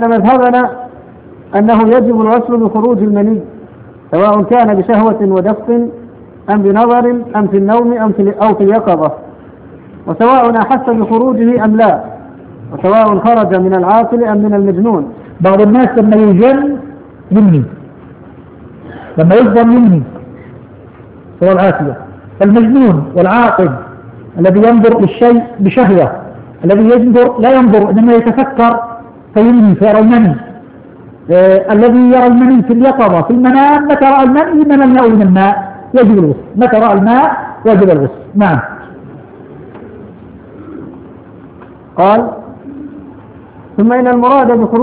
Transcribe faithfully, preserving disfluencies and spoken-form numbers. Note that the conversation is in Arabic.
أن مذهبنا أنه يجب الغسل بخروج المني، سواء كان بشهوة ودفق أم بنظر أم في النوم أم في أو في اليقظة، وسواء أحس بخروجه أم لا، وسواء خرج من العاقل أم من المجنون. بعض الناس لما يجن مني، لما يجن مني هو العافية، المجنون والعاقل الذي ينظر للشيء بشهوة، الذي ينظر لا ينظر إنما يتفكر فيمني فيرى المني، آه الذي يرى المني في اليقظة في المنام، متى رأى المني من لم يؤل من الماء يجب الغسل، متى رأى الماء يجب الغسل. نعم. قال ثم إن المراد بخروج